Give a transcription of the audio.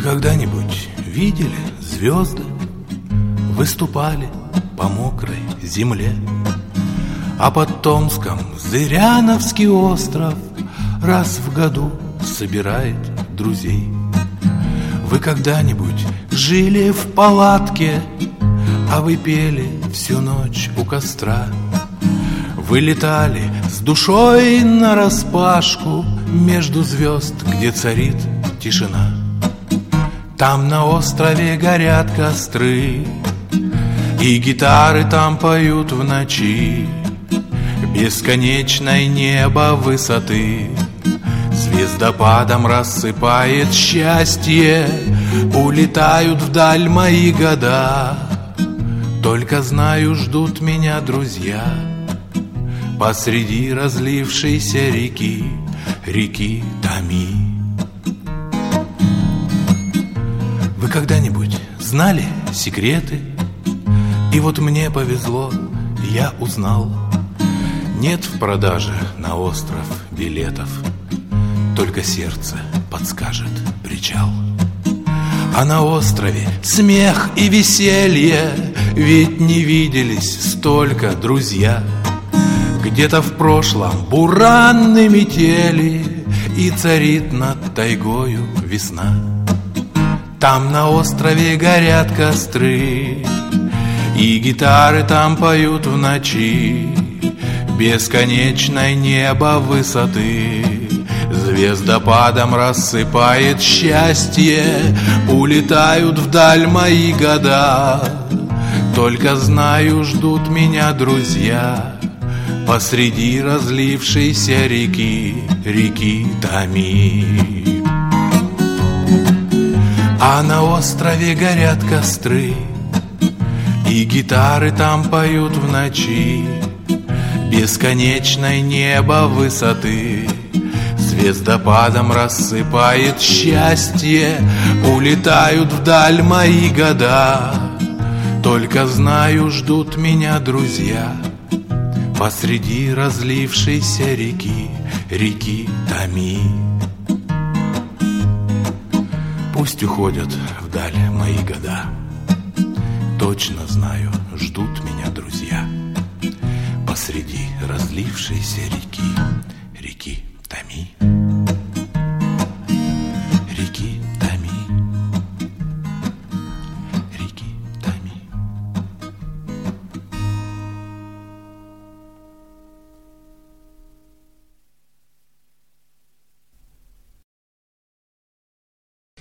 когда-нибудь видели звезды? Выступали по мокрой земле, а под Томском Зыряновский остров раз в году собирает друзей. Вы когда-нибудь жили в палатке, а вы пели всю ночь у костра? Вы летали с душой нараспашку между звезд, где царит тишина. Там на острове горят костры, и гитары там поют в ночи. Бесконечное небо высоты звездопадом рассыпает счастье. Улетают вдаль мои года, только знаю, ждут меня друзья посреди разлившейся реки, реки Томи. Вы когда-нибудь знали секреты? И вот мне повезло, я узнал: нет в продаже на остров билетов, только сердце подскажет причал. А на острове смех и веселье, ведь не виделись столько друзья. Где-то в прошлом буранные метели, и царит над тайгою весна. Там на острове горят костры, и гитары там поют в ночи. Бесконечное небо высоты звездопадом рассыпает счастье. Улетают вдаль мои года, только знаю, ждут меня друзья посреди разлившейся реки, реки Томи. А на острове горят костры, и гитары там поют в ночи. Бесконечное небо высоты звездопадом рассыпает счастье. Улетают вдаль мои года, только знаю, ждут меня друзья посреди разлившейся реки, реки Томи. Пусть уходят вдаль мои года, точно знаю, ждут меня друзья посреди разлившейся реки, реки Томи.